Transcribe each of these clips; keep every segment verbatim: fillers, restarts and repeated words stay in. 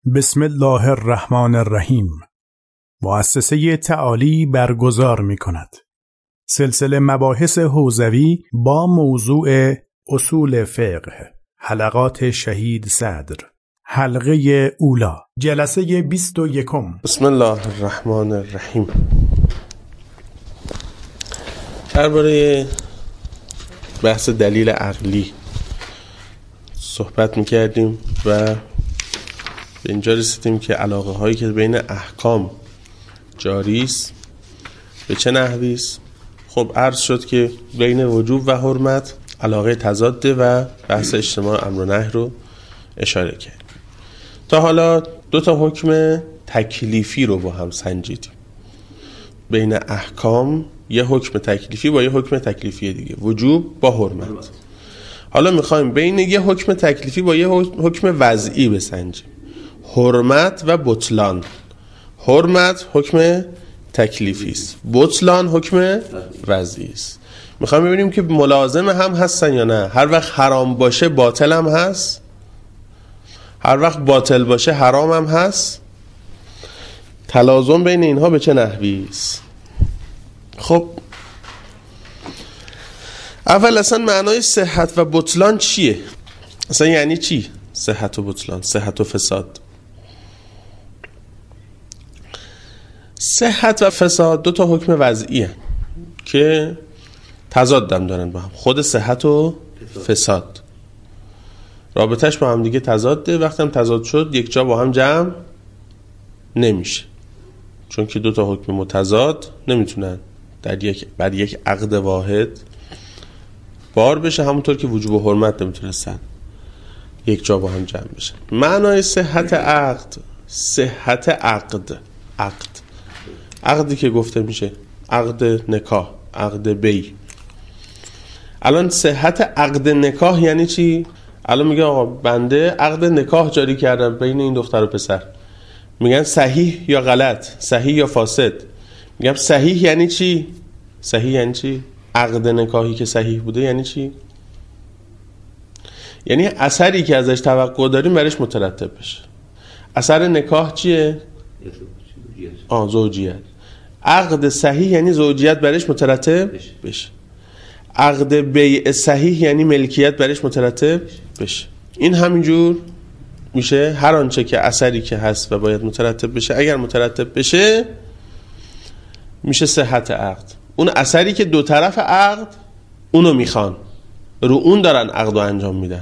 بسم الله الرحمن الرحیم. مؤسسه تعالی برگزار می کند سلسله مباحث حوزوی با موضوع اصول فقه، حلقات شهید صدر، حلقه اولا، جلسه بیست و یکم. بسم الله الرحمن الرحیم. درباره بحث دلیل عقلی صحبت میکردیم و به اینجا رسیدیم که علاقه هایی که بین احکام جاری است به چه نحوی است. خب عرض شد که بین وجوب و حرمت علاقه تضاده و بحث اجتماع امر و نهی رو اشاره کردیم. تا حالا دو تا حکم تکلیفی رو با هم سنجیدیم. بین احکام یه حکم تکلیفی با یه حکم تکلیفی دیگه، وجوب با حرمت. حالا میخوایم بین یه حکم تکلیفی با یه حکم وضعی بسنجیم، حرمت و بطلان. حرمت حکم تکلیفی است، بطلان حکم وضعی است. میخوایم ببینیم که ملازم هم هستن یا نه. هر وقت حرام باشه باطل هم هست، هر وقت باطل باشه حرام هم هست. تلازم بین اینها به چه نحوی است؟ خب اول اصلا معنای صحت و بطلان چیه؟ اصلا یعنی چی صحت و بطلان، صحت و فساد؟ صحت و فساد دو تا حکم وضعی هستند که تضادم دارن با هم. خود صحت و فساد رابطش با هم دیگه تضاده. وقتی هم تضاد شد یک جا با هم جمع نمیشه، چون که دو تا حکم متضاد نمیتونن در یک بر یک عقد واحد بار بشه، همونطور که وجوب و حرمت نمیتونستن یک جا با هم جمع بشن. معنای صحت عقد، صحت عقد، عقد عقدی که گفته میشه عقد نکاح، عقد بی. الان صحت عقد نکاح یعنی چی؟ الان میگه آقا بنده عقد نکاح جاری کردم بین این دختر و پسر. میگن صحیح یا غلط، صحیح یا فاسد. میگم صحیح یعنی چی؟ صحیح یعنی چی؟ عقد نکاحی که صحیح بوده یعنی چی؟ یعنی اثری که ازش توقع داریم برش مترتب بشه. اثر نکاح چیه؟ آه زوجیت. عقد صحیح یعنی زوجیت برش مترتب بشه. عقد بیع صحیح یعنی ملکیت برش مترتب بشه. این همینجور میشه. هر آنچه که اثری که هست و باید مترتب بشه اگر مترتب بشه میشه صحت عقد. اون اثری که دو طرف عقد اونو میخوان، رو اون دارن عقد رو انجام میدن.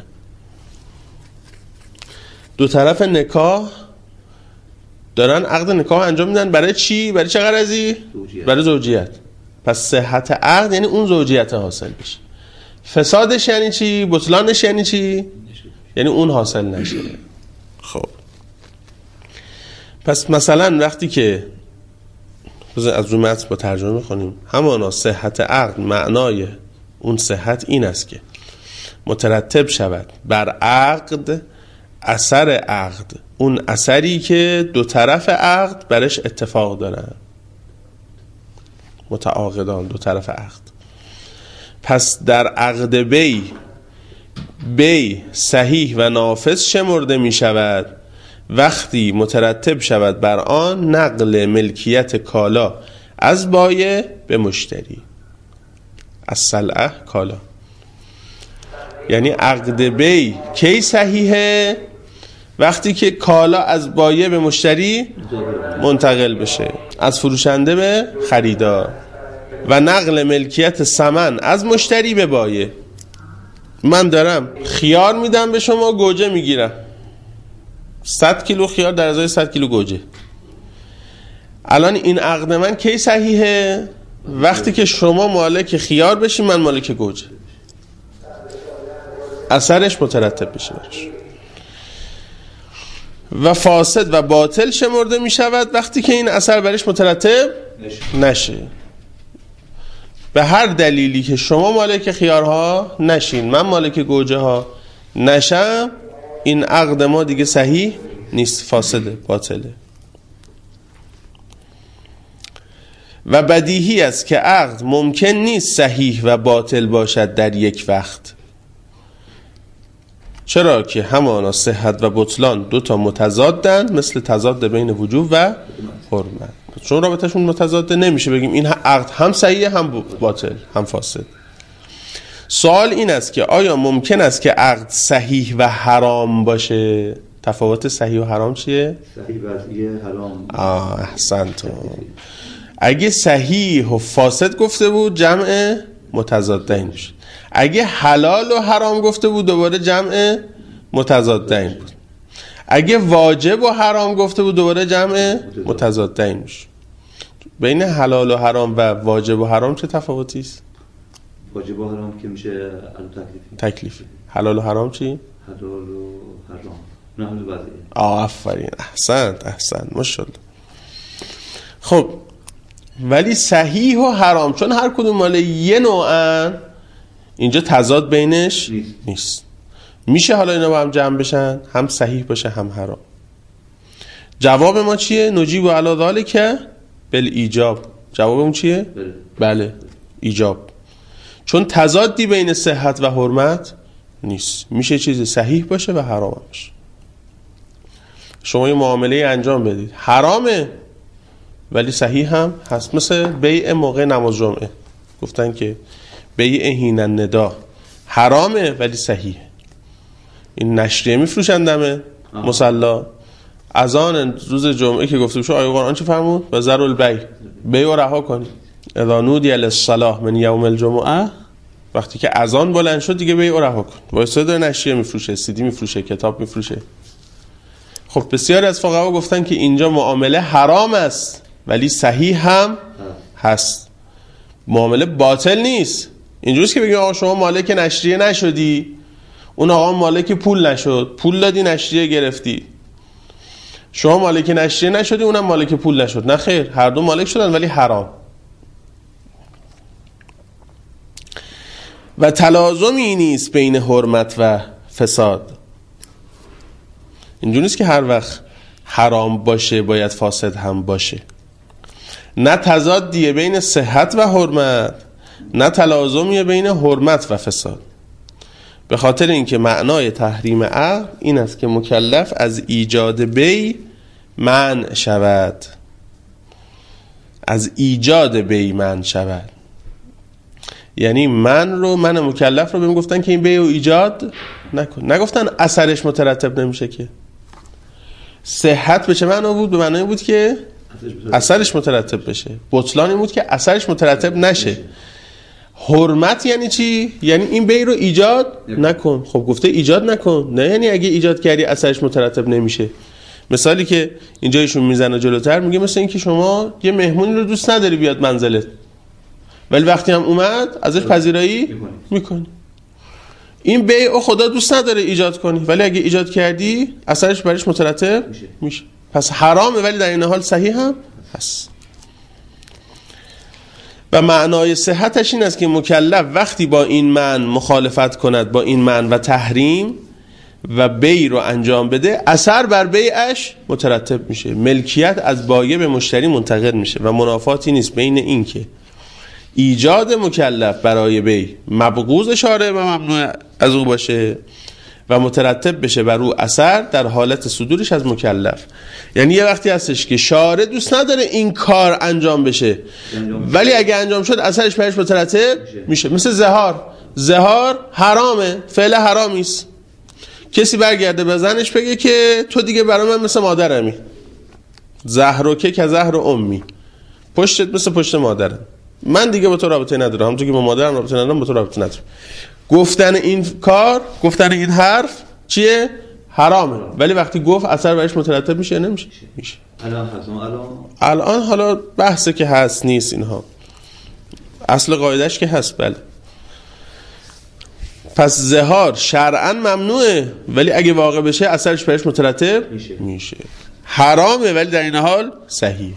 دو طرف نکاح دارن عقد نکاح انجام میدن برای چی؟ برای چه غرضی؟ برای زوجیت. پس صحت عقد یعنی اون زوجیت حاصل بشه. فسادش یعنی چی؟ بطلانش یعنی چی؟ یعنی اون حاصل نشه. خب پس مثلا وقتی که از رو متن با ترجمه میخونیم، همانا صحت عقد معنای اون صحت این است که مترتب شود بر عقد اثر عقد، اون اثری که دو طرف عقد برش اتفاق دارن، متعاقدان دو طرف عقد. پس در عقد بی، بی صحیح و نافذ شمرده می شود وقتی مترتب شود بر آن نقل ملکیت کالا از بایع به مشتری. از سلعه کالا. یعنی عقد بی کی صحیحه؟ وقتی که کالا از بایع به مشتری منتقل بشه، از فروشنده به خریدار، و نقل ملکیت ثمن از مشتری به بایع. من دارم خیار میدم به شما، گوجه میگیرم، صد کیلو خیار در ازای صد کیلو گوجه. الان این عقد من کی صحیحه؟ وقتی که شما مالک خیار بشی، من مالک گوجه، اثرش مترتب بشه برش. و فاسد و باطل شمرده می شود وقتی که این اثر برش مترتب نشه. به هر دلیلی که شما مالک خیارها نشین، من مالک گوجه ها نشم، این عقد ما دیگه صحیح نیست، فاسده، باطله. و بدیهی است که عقد ممکن نیست صحیح و باطل باشد در یک وقت. چرا که همانا صحت و بطلان دو تا متضادن، مثل تضاد بین وجوب و حرمت. چون رابطهشون متضاده نمیشه بگیم این عقد هم صحیح هم باطل هم فاسد. سوال این است که آیا ممکن است که عقد صحیح و حرام باشه؟ تفاوت صحیح و حرام چیه؟ صحیح وضعیه، حرام. آه احسنتون. اگه صحیح و فاسد گفته بود جمع متضادین میشه. اگه حلال و حرام گفته بود دوباره جمع متضادین بود. اگه واجب و حرام گفته بود دوباره جمع متضادین میشه. بین حلال و حرام و واجب و حرام چه تفاوتی است؟ واجب و حرام که میشه علو تکلیفی. تکلیفی. حلال و حرام چی؟ حلال و حرام. نه حلال وضعیه. آفرین، احسنت احسنت ماشاءالله. خب ولی صحیح و حرام چون هر کدوم مال یه نوعن، اینجا تضاد بینش نیست, نیست. میشه حالا اینا با هم جمع بشن، هم صحیح باشه هم حرام. جواب ما چیه؟ نجیب علی ذالک بالایجاب. جوابمون چیه؟ بله. بله ایجاب. چون تضادی بین صحت و حرمت نیست، میشه چیز صحیح باشه و حرام باشه. شما یه معامله انجام بدید حرامه ولی صحیح هم هست، مثل بیع موقع نماز جمعه. گفتن که بیع حین الندا حرامه ولی صحیحه. این نشریه میفروشن دم مصلا، اذان روز جمعه که گفته بشه آیه قرآن چه فرمود؟ و ذروا البیع، بیع رو رها کنید. اذا نودی للصلاة من یوم الجمعه، وقتی که اذان بلند شد دیگه بیع رو رها کن. واسه داره نشریه میفروشه، سی دی میفروشه، کتاب میفروشه. خب بسیاری از فقها گفتن که اینجا معامله حرام است ولی صحیح هم هست، معامله باطل نیست. اینجوریه که بگیم آقا شما مالک نشریه نشدی، اون آقا مالک پول نشد، پول دادی نشریه گرفتی. شما مالک نشریه نشدی اونم مالک پول نشد. نه خیر، هر دو مالک شدن ولی حرام. و تلازمی نیست بین حرمت و فساد. اینجوری نیست که هر وقت حرام باشه باید فاسد هم باشه. نه تضادیه بین صحت و حرمت، نه تلازمیه بین حرمت و فساد. به خاطر اینکه معنای تحریم عقد این است که مکلف از ایجاد بی منع شود، از ایجاد بی منع شود. یعنی من رو من مکلف رو بهم گفتن که این بی رو ایجاد نکن، نگفتن اثرش مترتب نمیشه. که صحت به چه معنا بود؟ به معنی بود که اثرش مترتب بشه. بطلانی بود که اثرش مترتب نشه. حرمت یعنی چی؟ یعنی این بی رو ایجاد نکن. خب گفته ایجاد نکن، نه یعنی اگه ایجاد کردی اثرش مترتب نمیشه. مثالی که اینجا ایشون میزنه جلوتر میگه مثل این که شما یه مهمونی رو دوست نداری بیاد منزلت ولی وقتی هم اومد ازش پذیرایی میکنی. این بیع خدا دوست نداره ایجاد کنی ولی اگه ایجاد کردی اثرش برش مترتب میشه. میشه. پس حرامه ولی در این حال صحیح هم هست. و معنای صحتش این است که مکلف وقتی با این معنی مخالفت کند، با این معنی و تحریم و بیع رو انجام بده، اثر بر بیعش مترتب میشه. ملکیت از بایع به مشتری منتقل میشه و منافاتی نیست بین این که ایجاد مکلف برای بیع مبغوض شارع و ممنوع از او باشه و مترتب بشه بر او اثر در حالت صدورش از مکلف. یعنی یه وقتی هستش که شارع دوست نداره این کار انجام بشه ولی اگه انجام شد اثرش برش مترتب میشه. مثل زهار. زهار حرامه، فعل حرامی است. کسی برگرده به زنش بگه که تو دیگه برای من مثل مادرمی، زهرک که زهر اممی، پشتت مثل پشت مادرم، من دیگه با تو رابطه ندارم، همونطور که با مادرم رابطه ندارم با تو رابطه ندارم. گفتن این کار، گفتن این حرف چیه؟ حرامه. ولی وقتی گفت اثر برش مترتب میشه نمیشه؟ میشه. الان الان الان حالا بحثه که هست نیست اینها، اصل قاعدش که هست. بله. پس زهار شرعاً ممنوعه ولی اگه واقع بشه اثرش برش مترتب میشه. میشه. حرامه ولی در این حال صحیحه.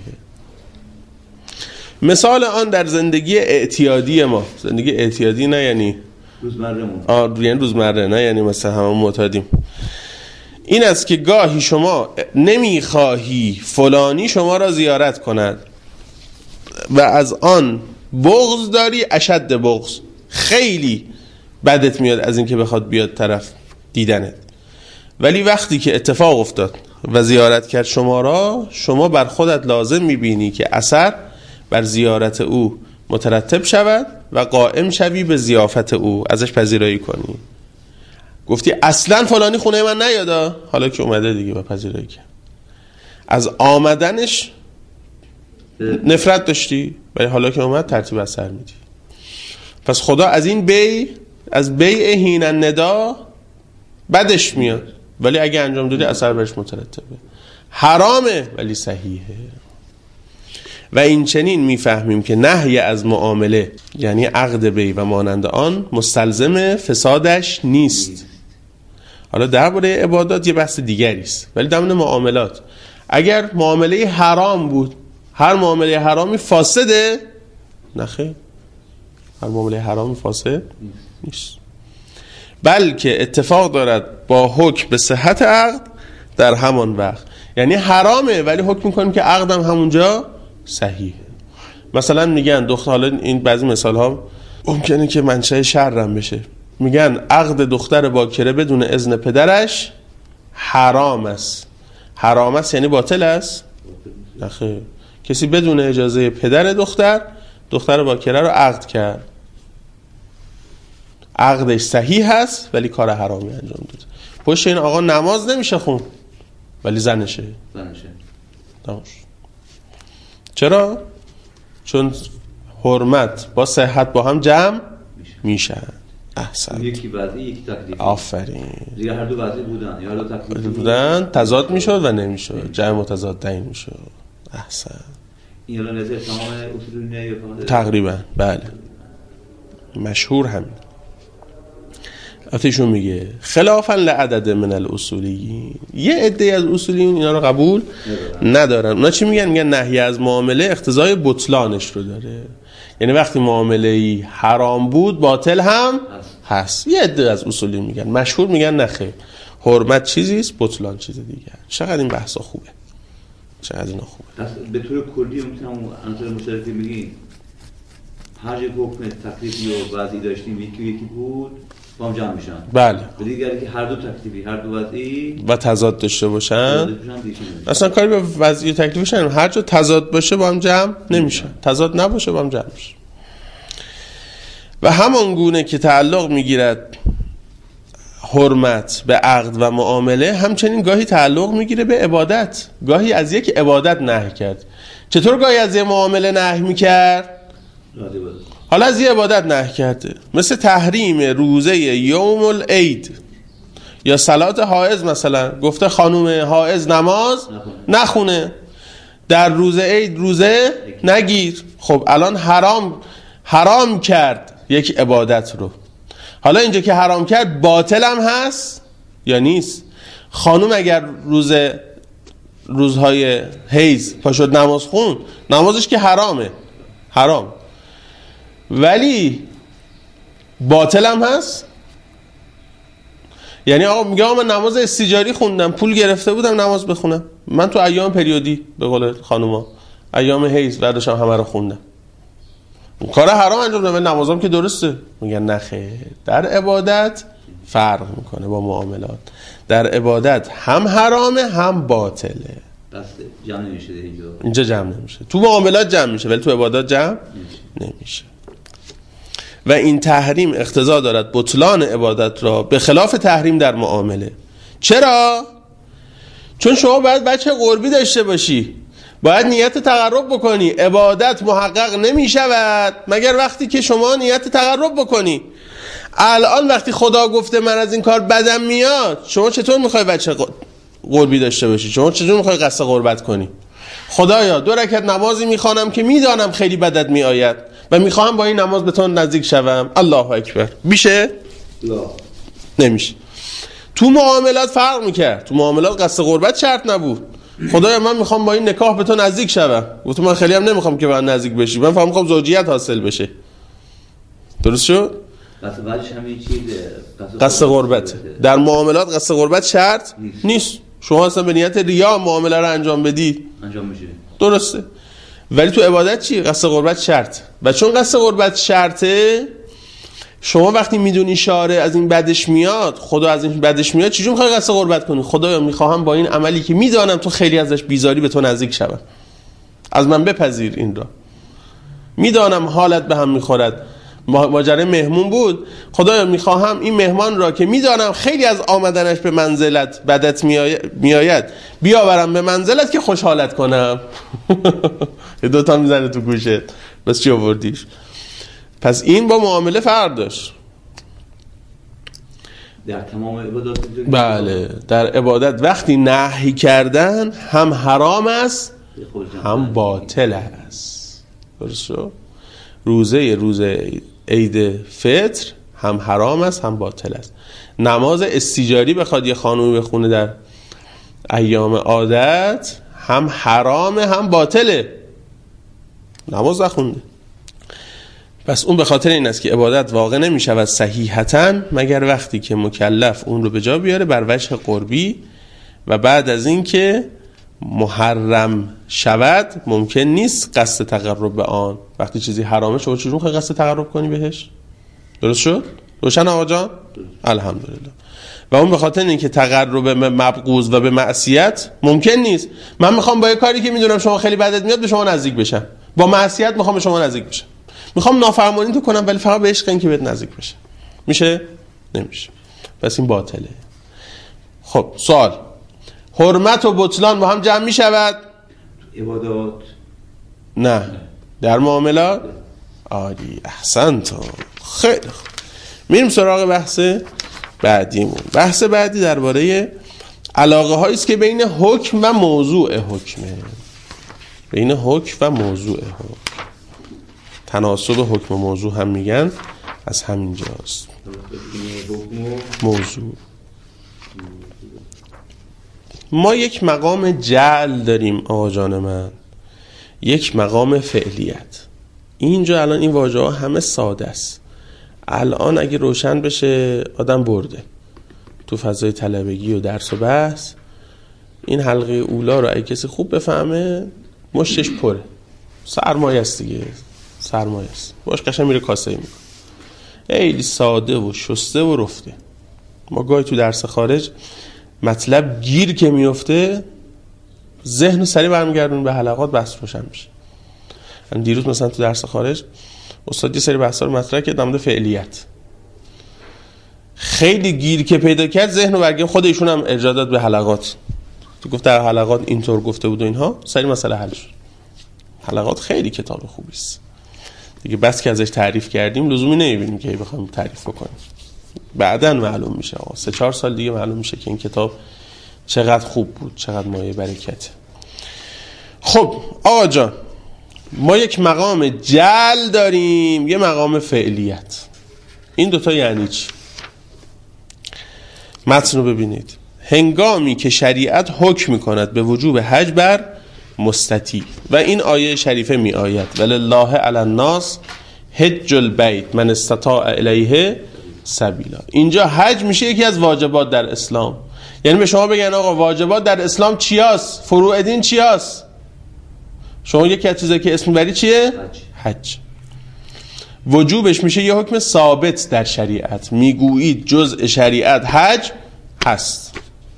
مثال آن در زندگی اعتیادی ما، زندگی اعتیادی نه یعنی روزمره‌مون، آه یعنی روزمره، نه یعنی مثلا همون معتادیم، این است که گاهی شما نمیخواهی فلانی شما را زیارت کند و از آن بغض داری، اشد بغض، خیلی بدت میاد از این که بخواد بیاد طرف دیدنت. ولی وقتی که اتفاق افتاد و زیارت کرد شما را، شما بر خودت لازم میبینی که اثر بر زیارت او مترتب شود و قائم شوی به ضیافت او، ازش پذیرایی کنی. گفتی اصلا فلانی خونه من نیادا، حالا که اومده دیگه با پذیرایی کرد. از آمدنش نفرت داشتی، ولی حالا که اومد ترتیب اثر میدی. پس خدا از این بی از بیع حین الندا بدش میاد، ولی اگه انجام دادی اثر برش مترتبه. حرامه ولی صحیحه. و این چنین میفهمیم که نهی از معامله یعنی عقد بی و مانند آن مستلزم فسادش نیست. حالا درباره عبادات یه بحث دیگری است، ولی در مورد معاملات اگر معامله حرام بود، هر معامله حرامی فاسده؟ نخیر، هر معامله حرامی فاسد نیست، بلکه اتفاق دارد با حکم به صحت عقد در همان وقت. یعنی حرامه ولی حکم میکنیم که عقدم همونجا صحیحه. مثلا میگن دختر، حالا این بعضی مثال ها ممکنه که منشأ شرم بشه، میگن عقد دختر باکره بدون اذن پدرش حرام است. حرام است یعنی باطل است؟ نخیر، کسی بدون اجازه پدر دختر دختر باکره رو عقد کرد، عقدش صحیح هست ولی کار حرامی انجام داد. پشت این آقا نماز نمیشه خون ولی زنشه. زنشه. نماز. چرا؟ چون حرمت با صحت با هم جمع میشن. احسن. یکی وضعی یکی تکلیفی. آفرین. دیگه هر دو وضعی بودن یا دو تکلیفی بودن، تضاد میشد و نمیشد، جمع متضاد تعیین میشد. احسن. این الان نظر تمام اصولونه یا فقط تقریبا بله، مشهور همین. اتیشون میگه خلافا لعدد من الاصولیین، یه عده از اصولیین اینا رو قبول ندارن. اونا چی میگن؟ میگن نهی از معامله اقتضای بطلانش رو داره، یعنی وقتی معامله‌ای حرام بود باطل هم هست. یه عده از اصولیین میگن، مشهور میگن نخیر، حرمت چیزیست، بطلان چیز دیگه. چقدر این بحثا خوبه، چقدر اینا خوبه. به طور کلی میتونم عناصر مشترکی بگیم هر یک حکم تکلیفی و وضعی داشتیم یکی یکی بود با هم جمع میشن. بله. و دیگری که هر دو تکلیفی هر دو وضعی و تضاد داشته باشن، اصلا کاری به وضعی و تکلیفش نداریم. هر جا تضاد باشه با هم جمع نمیشن، تضاد نباشه با هم جمع میشه. و همان گونه که تعلق میگیرد حرمت به عقد و معامله، همچنین گاهی تعلق میگیره به عبادت. گاهی از یک عبادت نهی کرد. چطور گاهی از یک معامله نهی میکرد؟ حالا از یه عبادت نهی کرده، مثل تحریم روزه یوم العید یا صلات حائض. مثلا گفته خانوم حائض نماز نخونه، در روزه عید روزه نگیر. خب الان حرام حرام کرد یک عبادت رو. حالا اینجا که حرام کرد باطل هم هست یا نیست؟ خانوم اگر روز روزهای حیض پا شد نماز خون، نمازش که حرامه، حرام، ولی باطل هم هست. یعنی آقا میگه آقا من نماز استیجاری خوندم، پول گرفته بودم نماز بخونم، من تو ایام پریودی به قول خانوما ایام حیض برداشتم همه رو خوندم، کار حرام انجام دادم، نمازم که درسته. میگن نخیر، در عبادت فرق میکنه با معاملات. در عبادت هم حرامه هم باطله. دست جمع نمیشه اینجا. اینجا جمع نمیشه. تو معاملات جمع میشه ولی تو عبادات جمع نمیشه. و این تحریم اقتضا دارد بطلان عبادت را به خلاف تحریم در معامله. چرا؟ چون شما باید بچه قربی داشته باشی، باید نیت تقرب بکنی. عبادت محقق نمی شود مگر وقتی که شما نیت تقرب بکنی. الان وقتی خدا گفته من از این کار بدم میاد، شما چطور میخوای بچه قربی داشته باشی؟ شما چطور میخوای قصد قربت کنی؟ خدایا دو رکعت نمازی میخوانم که میدانم خیلی بدت میآید و میخواهم با این نماز به تو نزدیک شوم. الله اکبر. میشه؟ لا. نمیشه. تو معاملات فرق میکرد. تو معاملات قصد قربت شرط نبود. خدایا من میخوام با این نکاح به تو نزدیک شوم. گفتم من خیلی هم نمیخوام که به من نزدیک بشی، من فهم میخوام زوجیت حاصل بشه. درست شد؟ قصد بعدش همین چیزه، قصد قربت. در معاملات قصد قربت شرط نیست. نیست. شما اصلا به نیت ریا معامله رو انجام بدی انجام میشه، درسته. ولی تو عبادت چی؟ قصد قربت شرط. و چون قصد قربت شرطه، شما وقتی میدونی شاره از این بدش میاد، خدا از این بدش میاد، چجور میخوای قصد قربت کنی؟ خدایا میخواهم با این عملی که میدانم تو خیلی ازش بیزاری به تو نزدیک شوم، از من بپذیر این را. میدانم حالت به هم میخورد، ماجرای مهمون بود، خدایا میخواهم این مهمان را که میدانم خیلی از آمدنش به منزلت بدت میآید بیاورم به منزلت که خوشحالت کنم. دوتا میزنه تو گوشت، بس چی آوردیش؟ پس این با معامله فرق داشت. در تمام عبادات بله، در عبادت وقتی نهی کردن هم حرام است هم باطل است. درست شد؟ روزه روزه عید فطر هم حرام است هم باطل است. نماز استیجاری بخواد یه خانومی بخونه در ایام عادت هم حرامه هم باطله، نماز نخونده. پس اون به خاطر این است که عبادت واقع نمی شود صحیحتاً مگر وقتی که مکلف اون رو به جا بیاره بر وجه قربی، و بعد از این که محرم شود ممکن نیست قصد تقرب به آن. وقتی چیزی حرامه شما چجور می‌خوای قصد تقرب کنی بهش؟ درست شد؟ روشن آقا جان؟ الحمدلله. و اون به خاطر این که تقرب به مبغوض و به معصیت ممکن نیست. من میخوام با یه کاری که میدونم شما خیلی بدت میاد به شما نزدیک بشم، با معصیت میخوام به شما نزدیک بشم، میخوام نافرمانی تو کنم ولی فقط به عشق این که بهت نزدیک بشه. میشه؟ نمیشه. پس این باطله. خب سوال، حرمت و بطلان با هم جمع میشود؟ عبادات نه. در معاملات؟ عالی، احسنت. خیلی خوب، میریم سراغ بحث بعدیمون. بحث بعدی درباره علاقه هایی است که بین حکم و موضوع حکمه. بین حکم و موضوع حکم، تناسب حکم و موضوع هم میگن، از همینجاست. موضوع. ما یک مقام جعل داریم آقا جان من، یک مقام فعلیت. اینجا الان این واژه ها همه ساده است. الان اگه روشن بشه آدم برده تو فضای طلبگی و درس و بحث. این حلقه اولا رو اگه کسی خوب بفهمه مشتش پره، سرمایه است دیگه، سرمایه است، باش قشنگ میره کاسه میکنه. خیلی ساده و شسته و رفته. ما گاهی تو درس خارج مطلب گیر که میفته ذهن سریع برمیگردون به حلقات، بحث روشن میشه. من دیروز مثلا تو درس خارج استاد یه سری بحثا رو مطرح کرد در مورد فعلیت، خیلی گیر که پیدا کرد ذهن رو برگردون، خود ایشون هم ارجاع داد به حلقات، تو گفت در حلقات اینطور گفته بود و اینها، سریع مسئله حل شد. حلقات خیلی کتاب خوبی است دیگه، بس که ازش تعریف کردیم لزومی نمیبینیم که بخوایم تعریف بکنیم، بعداً معلوم میشه. آقا سه چهار سال دیگه معلوم میشه که این کتاب چقدر خوب بود، چقدر مایه برکته. خب آقا جان، ما یک مقام جعل داریم، یه مقام فعلیت. این دوتا یعنی چی؟ متن رو ببینید. هنگامی که شریعت حکم میکند به وجوب حج بر مستطیع، و این آیه شریفه می آید ولله علی الناس حج البیت من استطاع الیه سبیلا. اینجا حج میشه یکی از واجبات در اسلام. یعنی به شما بگن آقا واجبات در اسلام چیاست، فروع دین چیاست، شما یکی از چیزایی که اسم بری چیه؟ حج. حج وجوبش میشه یه حکم ثابت در شریعت، میگویید جزء شریعت حج هست.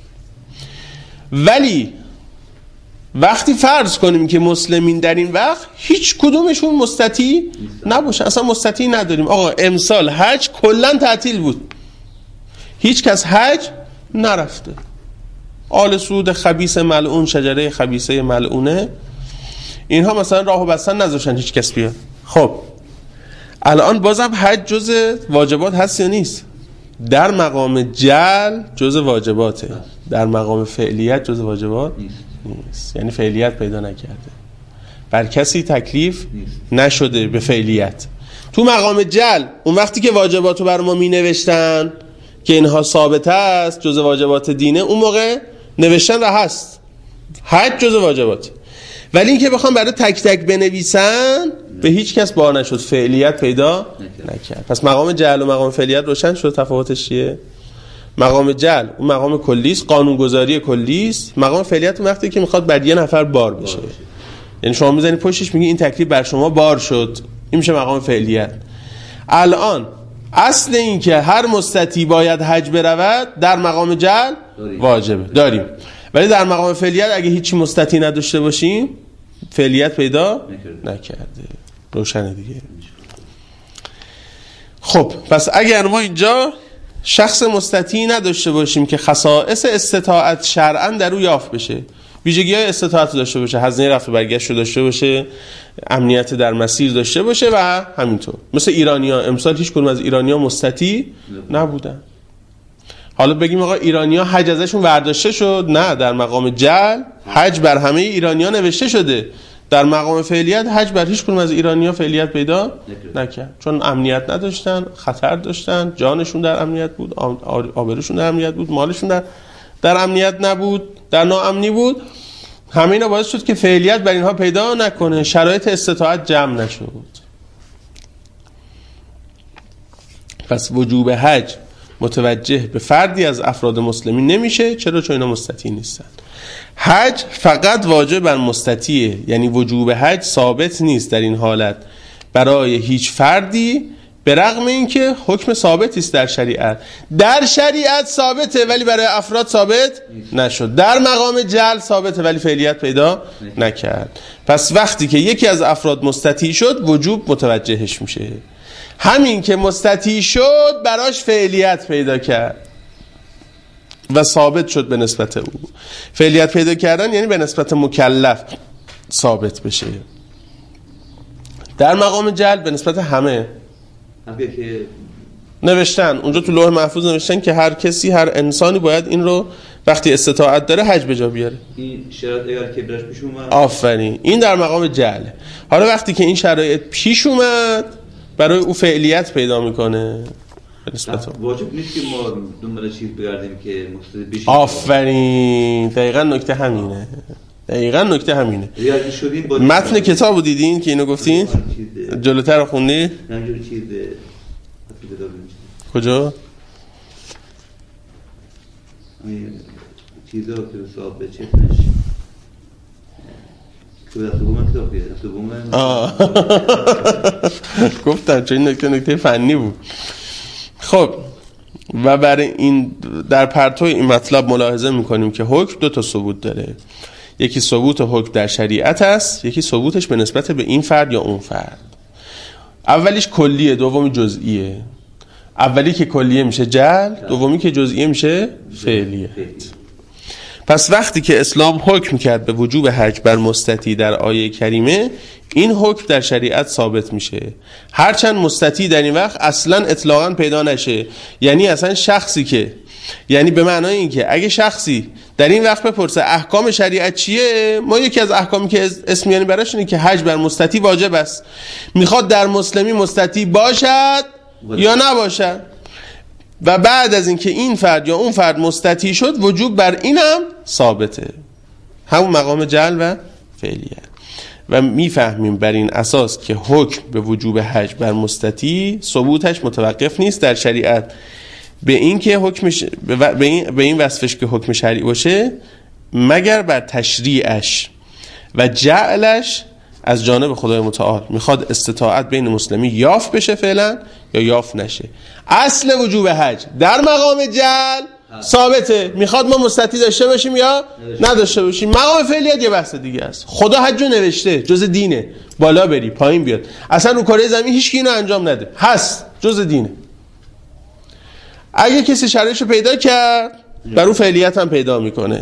ولی وقتی فرض کنیم که مسلمین در این وقت هیچ کدومشون مستطیع نباشه، اصلا مستطیع نداریم، آقا امسال حج کلن تعطیل بود، هیچ کس حج نرفته، آل سعود خبیث ملعون، شجره خبیثه ملعونه، اینها مثلا راهو بستن نذاشتن هیچ کس بیاد. خب الان بازم حج جز واجبات هست یا نیست؟ در مقام جعل جز واجباته، در مقام فعلیت جز واجبات نیست. یعنی فعلیت پیدا نکرده، بر کسی تکلیف نشده به فعلیت. تو مقام جعل اون وقتی که واجباتو بر ما می نوشتن که اینها ثابت است جز واجبات دینه، اون موقع نوشتن و هست حج جز واجبات. ولی این که بخوام برای تک تک بنویسن به هیچ کس بار نشد، فعلیت پیدا نکرد. پس مقام جعل و مقام فعلیت روشن شد تفاوتش چیه؟ مقام جعل اون مقام کلیست، قانونگذاری کلیست. مقام فعلیت اون وقتی که میخواد بر یه نفر بار بشه، یعنی شما میزنی پشتش میگی این تکلیف بر شما بار شد، این میشه مقام فعلیت. الان اصل این که هر مستطیع باید حج برود در مقام جعل واجبه داریم، ولی در مقام فعلیت اگه هیچی مستطیع نداشته باشیم فعلیت پیدا نکرده. روشنه دیگه. خب پس اگر ما اینجا شخص مستطیع نداشته باشیم که خصائص استطاعت شرعاً در او یافت بشه، ویژگی‌های استطاعت داشته باشه، هزینه رفت و برگشت داشته باشه، امنیت در مسیر داشته باشه و همینطور، مثل ایرانی‌ها امسال هیچ کدوم از ایرانی‌ها مستطیع نبودن. حالا بگیم آقا ایرانی‌ها حج ازشون برداشته شد، نه، در مقام جعل حج بر همه ایرانی‌ها نوشته شده، در مقام فعلیت حج بر هیچ کدوم از ایرانی‌ها فعلیت پیدا نکرد، چون امنیت نداشتن، خطر داشتن، جانشون در امنیت بود، آبروشون در امنیت بود، مالشون در در امنیت نبود، در ناامنی بود. همه اینا باعث شد که فعلیت بر اینها پیدا نکنه، شرایط استطاعت جمع نشد. پس وجوب حج متوجه به فردی از افراد مسلمین نمیشه. چرا؟ چون اینا مستطیع نیستن. حج فقط واجب بر مستطیعه، یعنی وجوب حج ثابت نیست در این حالت برای هیچ فردی، به رغم اینکه حکم ثابتی است در شریعت. در شریعت ثابته ولی برای افراد ثابت نشد. در مقام جعل ثابته ولی فعلیت پیدا نکرد. پس وقتی که یکی از افراد مستطیع شد وجوب متوجهش میشه. همین که مستطیع شد براش فعلیت پیدا کرد و ثابت شد به نسبت او. فعلیت پیدا کردن یعنی به نسبت مکلف ثابت بشه. در مقام جعل به نسبت همه که نوشتن، اونجا تو لوح محفوظ نوشتن که هر کسی، هر انسانی باید این رو وقتی استطاعت داره حج به جا بیاره. این شرایط اگر که براش پیش اومد، آفرین، این در مقام جعله. حالا وقتی که این شرایط پیش اومد برای او فعلیت پیدا میکنه به نسبت واجب نیست که ما دنبال چیز بگردیم که مقصد بشیم. آفرین، دقیقاً نکته همینه. دقیقاً نکته همینه. متن کتابو دیدین که اینو گفتین؟ جلوتر خوندی؟ همینجوری چیز کجا؟ همین چیزا که صاحب چتنش که دست بومن کتاب بیاد، دست بومن گفتم چون این نکته نکته فنی بود. خب و برای این در پرتو این مطلب ملاحظه میکنیم که حکم دو تا ثبوت داره. یکی ثبوت حکم در شریعت است، یکی ثبوتش به نسبت به این فرد یا اون فرد. اولیش کلیه، دومی جزئیه. اولی که کلیه میشه جعل، دومی که جزئیه میشه فعلیه. پس وقتی که اسلام حکم کرد به وجوب حج بر مستطیع در آیه کریمه، این حکم در شریعت ثابت میشه، هرچند مستطیع در این وقت اصلا اطلاقا پیدا نشه. یعنی اصلا شخصی که یعنی به معنای این که اگه شخصی در این وقت بپرسه احکام شریعت چیه، ما یکی از احکامی که اسم یعنی براش اینه که حج بر مستطیع واجب است، میخواد در مسلمی مستطیع باشد یا نباشد. و بعد از اینکه این فرد یا اون فرد مستطیع شد وجوب بر اینم ثابته، همون مقام جعل و فعلیت. و میفهمیم بر این اساس که حکم به وجوب حج بر مستطیع ثبوتش متوقف نیست در شریعت به این که حکمش به این به این وصفش که حکم شرعی باشه، مگر بر تشریعش و جعلش از جانب خدای متعال. میخواد استطاعت بین مسلمی یافت بشه فعلا یا یافت نشه. اصل وجوب حج در مقام جعل ثابته، میخواد ما مستطیع داشته باشیم یا نداشته باشیم. مقام فعلیت یه بحث دیگه است. خدا حج رو نوشته، جز دینه، بالا بری پایین بیاد، اصلا رو کره زمین هیچ کی اینو انجام نده، هست، جز دینه. اگه کسی شرایطشو پیدا کرد بر اون فعلیت هم پیدا میکنه.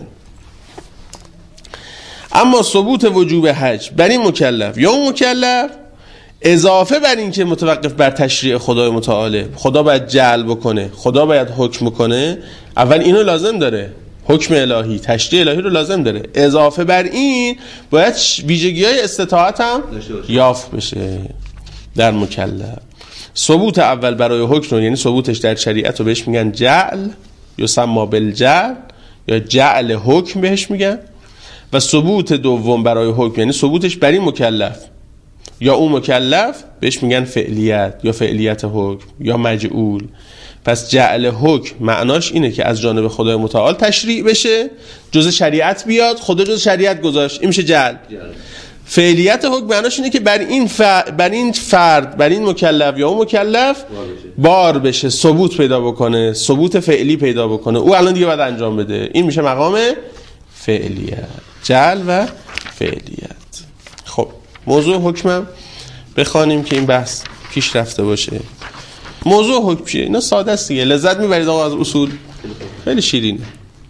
اما ثبوت وجوب حج بر این مکلف یا اون مکلف اضافه بر این که متوقف بر تشریع خدای متعاله، خدا باید جعل بکنه، خدا باید حکم کنه، اول اینو لازم داره، حکم الهی، تشریع الهی رو لازم داره. اضافه بر این باید ویژگی‌های استطاعت هم یافت بشه در مکلف. ثبوت اول برای حکم یعنی ثبوتش در شریعت رو بهش میگن جعل یا سما بالجعل یا جعل حکم بهش میگن. و ثبوت دوم برای حکم یعنی ثبوتش بر این مکلف یا اون مکلف بهش میگن فعلیت یا فعلیت حکم یا مجعول. پس جعل حکم معناش اینه که از جانب خدای متعال تشریع بشه، جز شریعت بیاد، خدا جز شریعت گذاشت، این میشه جعل. فعلیت حکم معناش اینه که بر این فرد، بر این فرد بر این مکلف یا اون مکلف بار بشه، ثبوت پیدا بکنه، ثبوت فعلی پیدا بکنه، او الان دیگه باید انجام بده. این میشه مقام فعلیت، جعل و فعلیت. خب موضوع حکمم بخوانیم که این بحث پیش رفته باشه. موضوع حکم چیه؟ اینا ساده است دیگه. لذت میبرید آقا از اصول؟ خیلی شیرینه.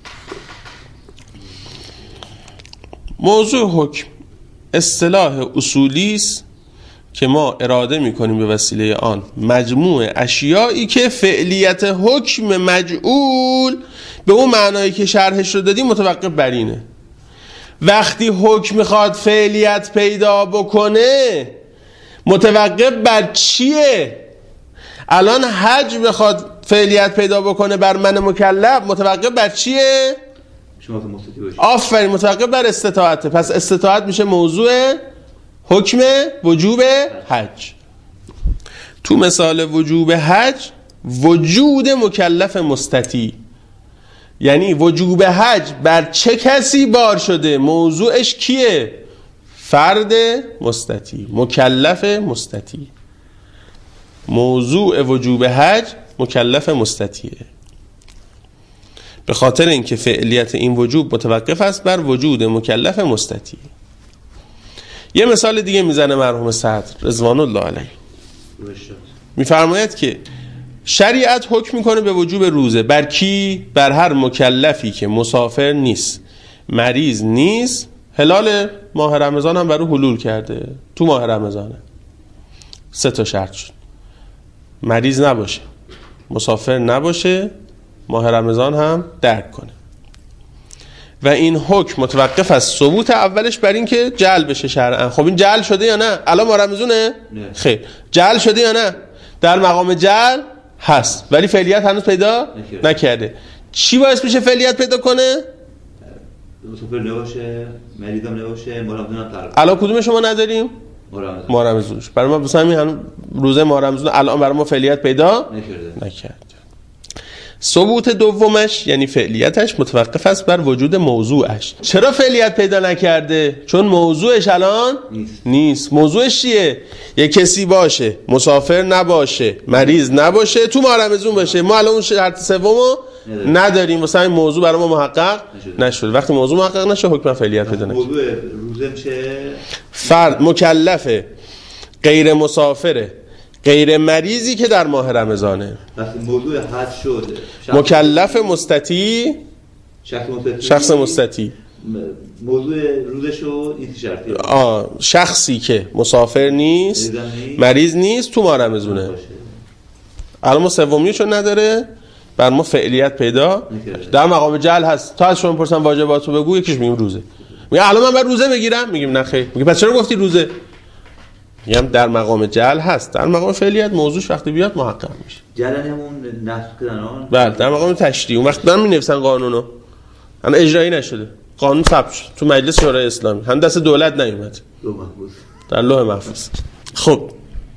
موضوع حکم اصطلاح اصولی است که ما اراده میکنیم به وسیله آن مجموع اشیایی که فعلیت حکم مجعول به اون معنایی که شرحش رو دادیم متوقف بر اینه. وقتی حکم میخواد فعلیت پیدا بکنه متوقف بر چیه؟ الان حج بخواد فعلیت پیدا بکنه بر من مکلف متوقف بر چیه؟ آفرین، متوقف بر استطاعته. پس استطاعت میشه موضوع حکم وجوب حج. تو مثال وجوب حج وجود مکلف مستطیع، یعنی وجوب حج بر چه کسی بار شده؟ موضوعش کیه؟ فرد مستطیع، مکلف مستطیع. موضوع وجوب حج مکلف مستطیعه، به خاطر اینکه فعلیت این وجوب متوقف است بر وجود مکلف مستطیع. یه مثال دیگه میزنه مرحوم صدر رضوان الله علیه، میفرماید که شریعت حکم میکنه به وجوب روزه بر کی؟ بر هر مکلفی که مسافر نیست، مریض نیست. هلال ماه رمضان هم برای حلول کرده، تو ماه رمضانه. سه تا شرط شد: مریض نباشه، مسافر نباشه، ماه رمضان هم درک کنه. و این حکم متوقف از ثبوت اولش بر این که جعل بشه شرعاً. خب این جعل شده یا نه؟ الان ماه رمضانه؟ نه. خیر، جعل شده یا نه؟ در مقام جعل هست ولی فعلیت هنوز پیدا نکرده. نکرده. چی باعث میشه فعلیت پیدا کنه؟ مسافر نباشه، مریض هم نباشه، ماه رمضان هم ترک. الان کدوم شما نداریم؟ ماه رمضان. برای ما مثلا همین روزه ماه رمضان الان برای ما فعلیت پیدا نکرده. نکرده. ثبوت دومش یعنی فعلیتش متوقف است بر وجود موضوعش. چرا فعلیت پیدا نکرده؟ چون موضوعش الان نیست. نیست. موضوعش چیه؟ یه کسی باشه، مسافر نباشه، مریض نباشه، تو ماه رمضان باشه. ما الان اون شرط سومو نداریم، مثلا این موضوع برای ما محقق نشد. وقتی موضوع محقق نشه حکم فعلیت پیدا نکنه. موضوع روزه میشه فرد مکلفه، غیر مسافره، غیر مریضی که در ماه رمضانه. وقتی موضوع حج شد مکلف مستطیع، شخص مستطیع، موضوع روزه شد این شرطی. آه شخصی که مسافر نیست، مریض نیست، تو ماه رمضانه. الان ما سومیشو نداره، بر ما فعلیت پیدا در مقام جعل هست. تا از شما پرسن واجباتو بگو، یکیش میگیم روزه. میگه الان من باید روزه بگیرم؟ میگیم نه خیر. میگه پس چرا گفتی روزه؟ میگم در مقام جعل هست، در مقام فعلیت موضوعش وقتی بیاد محقق میشه. جعل همون نسخ کردن آن؟ بله، در مقام تشریع. اون وقت دارن مینویسن قانونو، الان اجرایی نشده، قانون ثبت شد تو مجلس شورای اسلامی، هم دست دولت نیومد، در لوح محفوظ. خب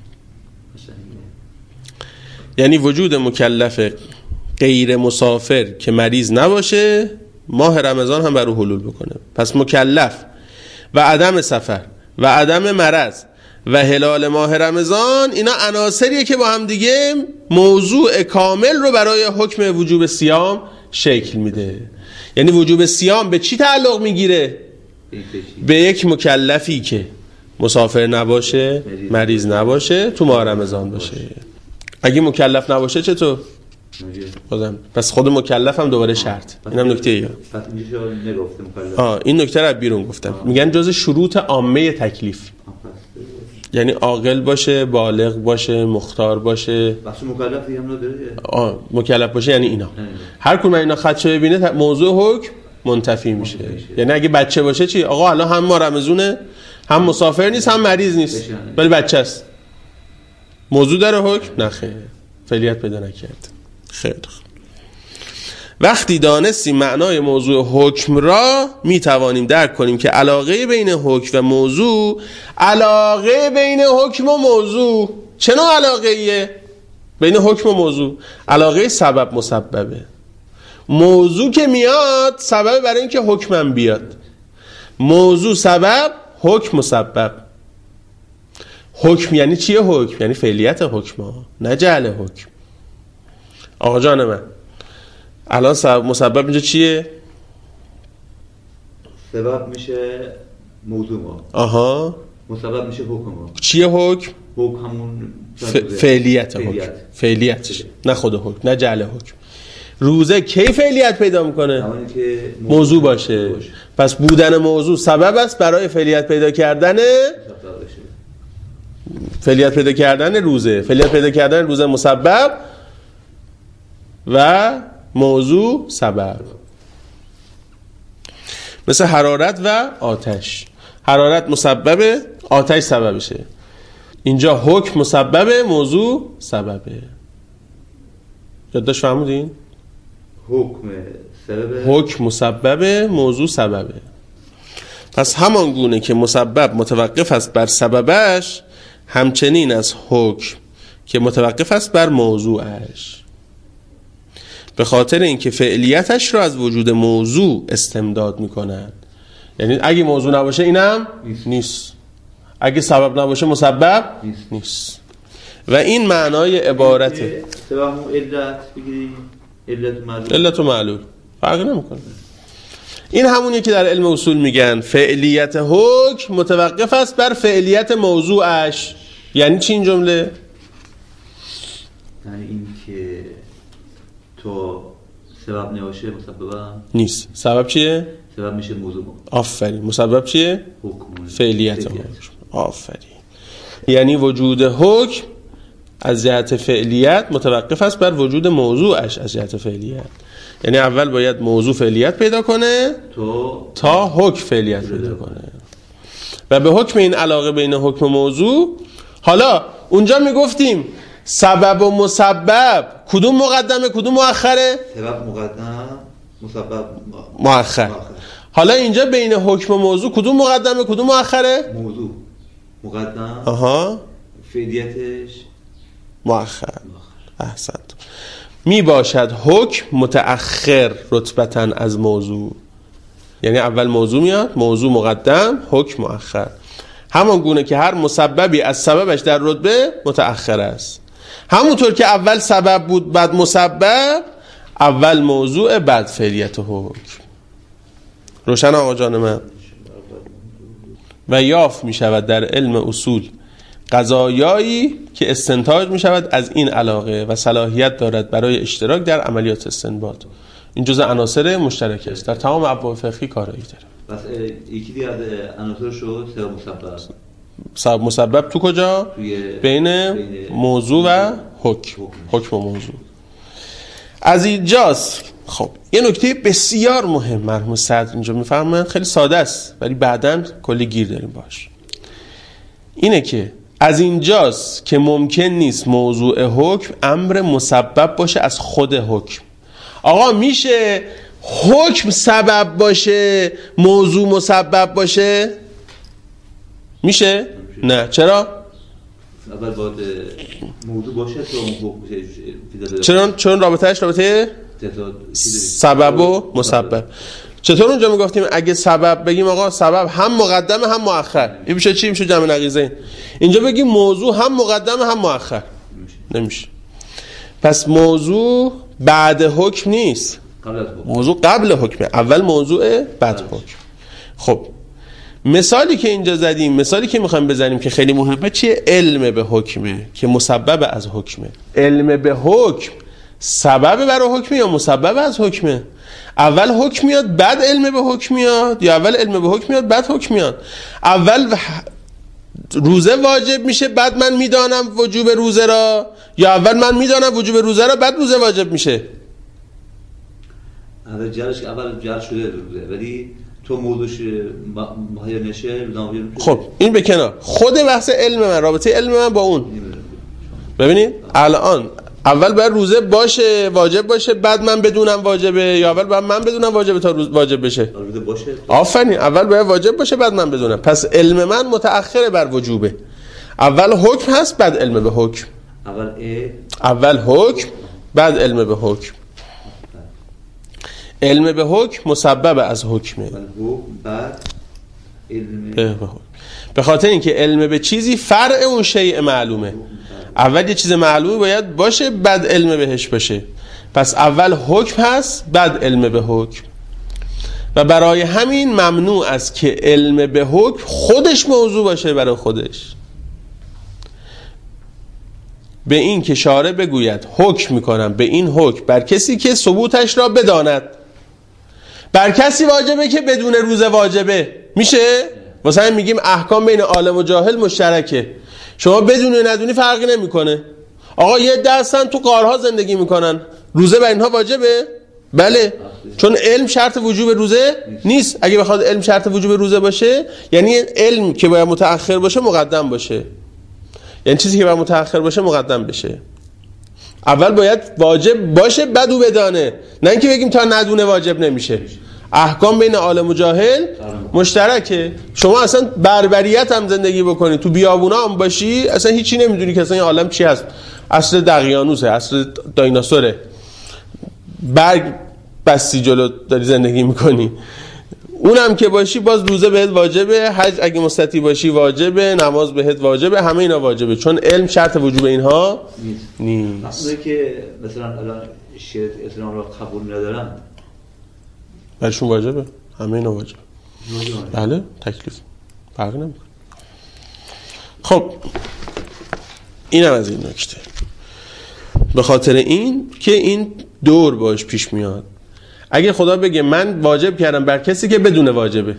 یعنی وجود مکلف غیر مسافر که مریض نباشه ماه رمضان هم برای حلول بکنه. پس مکلف و عدم سفر و عدم مرض و هلال ماه رمضان، اینا عناصریه که با هم دیگه موضوع کامل رو برای حکم وجوب صیام شکل میده. یعنی وجوب صیام به چی تعلق میگیره؟ به یک مکلفی که مسافر نباشه، مریض نباشه، تو ماه رمضان باشه. اگه مکلف نباشه چطور؟ بازم پس خود مکلف هم دوباره شرط. اینم نکته ایه. آه این نکته رو بیرون گفتم. میگن جز شروط عامه تکلیف، یعنی عاقل باشه، بالغ باشه، مختار باشه. بخش مکلفی هم نداره. آه مکلف باشه یعنی اینا. هر کدوم اینا خدشه ببینه موضوع حکم منتفی میشه. یعنی اگه بچه باشه چی؟ آقا الان هم ما رمضونه، هم مسافر نیست، هم مریض نیست، ولی بچه است. موضوع داره حکم؟ نه خیر. فعلیت پیدا نکرد. خیر. وقتی دانستیم معنای موضوع حکم را می توانیم درک کنیم که علاقه بین حکم و موضوع، علاقه بین حکم و موضوع چه نوع علاقه ایه؟ بین حکم و موضوع علاقه سبب مسببه. موضوع که میاد سبب برای اینکه حکمم بیاد، موضوع سبب، حکم مسبب. حکم یعنی چیه؟ حکم یعنی فعلیت حکم ها، نه جعل حکم. آقا جان من الان سبب مسبب اینجا چیه؟ سبب میشه موضوع ما. آها. مسبب میشه حکم ما. چیه حکم؟ حکم همون ف... فعلیت حکم. فعلیت نه خود حکم، نه جعل حکم. روزه کی فعلیت پیدا میکنه؟ همونی که موضوع, موضوع باشه. باشه. پس بودن موضوع سبب است برای فعلیت پیدا کردن فعلیت پیدا کردن روزه. فعلیت پیدا کردن روزه مسبب و موضوع سبب. مثل حرارت و آتش. حرارت مسببه، آتش سببشه. اینجا حکم مسببه، موضوع سببه. یادداشت فهمودین؟ حکم سببه، حکم مسببه، موضوع سببه. پس همان گونه که مسبب متوقف است بر سببش، همچنین از حکم که متوقف است بر موضوعش، به خاطر اینکه فعلیتش را از وجود موضوع استمداد میکنند. یعنی اگه موضوع نباشه اینم نیست, نیست. اگه سبب نباشه مسبب نیست, نیست. و این معنای عبارته. سبب همون علت بگیریم، علت و معلول. علت و معلول فرق نمیکنه. این همونیه که در علم اصول میگن فعلیت حکم متوقف است بر فعلیت موضوعش. یعنی چی این جمله؟ یعنی این که تو سبب نباشه مسبب نیست. سبب چیه؟ سبب میشه موضوع. آفرین. مسبب چیه؟ حکم. فعلیت حکم. آفرین. یعنی وجود حکم از جهت فعلیت متوقف است بر وجود موضوعش از جهت فعلیت. یعنی اول باید موضوع فعلیت پیدا کنه تو تا حکم فعلیت پیدا کنه. و به حکم این علاقه بین حکم و موضوع. حالا اونجا میگفتیم سبب و مسبب کدوم مقدمه کدوم مؤخره؟ سبب مقدم، مسبب مؤخر. حالا اینجا بین حکم و موضوع کدوم مقدمه کدوم مؤخره؟ موضوع مقدم. آها. فعلیتش مؤخر. احسنت. می باشد حکم متأخر رتبتاً از موضوع. یعنی اول موضوع میاد، موضوع مقدم، حکم مؤخر. همان گونه که هر مسببی از سببش در رتبه متأخر است. همونطور که اول سبب بود بعد مسبب، اول موضوع بعد فعلیت حکم. روشن آقا جان من؟ و یافت می شود در علم اصول قضایایی که استنتاج می شود از این علاقه و صلاحیت دارد برای اشتراک در عملیات استنباط. این جزء عناصر مشترک است در تمام ابواب فقهی کارایی داره. بس یکی دیگه از عناصر شد سبب مسبب. سبب مسبب تو کجا؟ بین موضوع و حکم. حکم و موضوع. از اینجاست. خب یه نکته بسیار مهم مرحوم صدر اینجا میفرمایند، خیلی ساده است ولی بعداً کلی گیر داریم باش. اینه که از اینجاست که ممکن نیست موضوع حکم امر مسبب باشه از خود حکم. آقا میشه حکم سبب باشه موضوع مسبب باشه؟ میشه؟ نه. چرا؟ اول باید موضوع باشه تا حکم بشه. چرا؟ چون رابطهش رابطه سبب و مسبب. چطور اونجا میگفتیم اگه سبب بگیم آقا سبب هم مقدمه هم مؤخر، این میشه چی؟ میشه جمع نقیضین. اینجا بگیم موضوع هم مقدمه هم مؤخر، نمیشه. پس موضوع بعد حکم نیست، موضوع قبل حکمه. اول موضوع بعد حکم. خب مثالی که اینجا زدیم، مثالی که میخوایم بزنیم که خیلی مهمه چیه؟ علم به حکمه که مسبب از حکمه. علم به حکم سبب برای حکمه یا مسبب از حکمه؟ اول حکم میاد بعد علم به حکم میاد یا اول علم به حکم میاد بعد حکم میاد؟ اول روزه واجب میشه بعد من میدانم وجوب روزه را، یا اول من میدانم وجوب روزه را بعد روزه واجب میشه؟ اول جرش اول جرش شده روزه ولی تو موضوعش ماهی نشه. خب این به کنار. خود بحث علم من، رابطه علم من با اون ببینید. الان اول باید روزه باشه واجب باشه بعد من بدونم واجبه، یا اول باید من بدونم واجبه تا روز واجب بشه؟ روزه باشه. آفرین. اول باید واجب باشه بعد من بدونم. پس علم من متأخره بر وجوبه. اول حکم هست بعد علم به حکم. اول ای اول حکم بعد علم به حکم. علم به حکم مسبب از حکمه. بعد علم به حکم. به خاطر اینکه علم به چیزی فرع اون شیء معلومه. اول یه چیز معلومه باید باشه، بعد علم بهش باشه. پس اول حکم هست، بعد علم به حکم. و برای همین ممنوع است که علم به حکم خودش موضوع باشه برای خودش. به این که شارع بگوید حکم میکنم به این حکم بر کسی که ثبوتش را بداند. بر کسی واجبه که بدون روز واجبه میشه؟ مثلا میگیم احکام بین عالم و جاهل مشترکه، شما بدون و ندونی فرقی نمیکنه. آقا یه دستن تو قارها زندگی میکنن، روزه بر اینها واجبه؟ بله، چون علم شرط وجوب روزه نیست. اگه بخواد علم شرط وجوب روزه باشه، یعنی علم که باید متأخر باشه مقدم باشه، یعنی چیزی که باید متأخر باشه مقدم بشه. اول باید واجب باشه بعد او بدانه، نه اینکه بگیم تا ندونه واجب نمیشه. احکام بین عالم و جاهل مشترکه. شما اصلا بربریت هم زندگی بکنی، تو بیابونا هم باشی، اصلا هیچی نمیدونی که اصلا این عالم چی هست، اصل دقیانوسه، اصل دایناسوره، برگ بستی جلو داری زندگی میکنی. اونم که باشی باز روزه بهت واجبه، حج اگه مستطیع باشی واجبه، نماز بهت واجبه، همه اینا واجبه، چون علم شرط وجوب اینها نیست. اصلا که مثلا الان شیعه اسلام را قبول ندارن، برشون واجبه، همه اینا واجبه. بله، تکلیف فرق نمیکنه. خب اینم از این نکته. به خاطر این که این دور باش پیش میاد. اگه خدا بگه من واجب کردم بر کسی که بدون واجبه،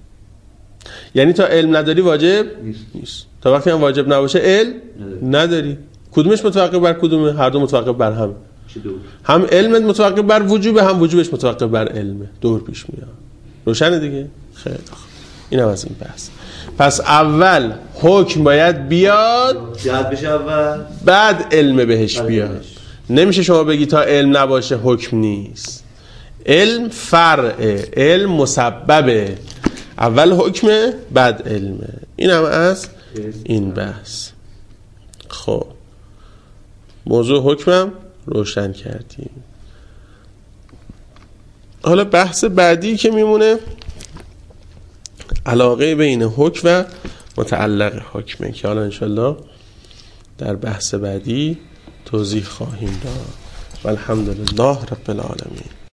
یعنی تا علم نداری واجب نیست, نیست. تا وقتی هم واجب نباشه علم نداری. کدومش متوقف بر کدومه؟ هر دو متوقف بر هم. هم علمت متوقف بر وجوبه، هم وجوبش متوقف بر علمه. دور پیش میاد. روشنه دیگه؟ خیلی خوب. اینم از این بحث. پس اول حکم باید بیاد، جهت بشه اول، بعد علم بهش بیاد. نمیشه شما بگی تا علم نباشه حکم نیست. علم فرعه، علم مسببه، اول حکمه بعد علمه. این هم از این بحث. خب موضوع حکمم روشن کردیم. حالا بحث بعدی که میمونه علاقه بین حکم و متعلق حکمه که حالا انشالله در بحث بعدی توضیح خواهیم داد. والحمدلله رب العالمین.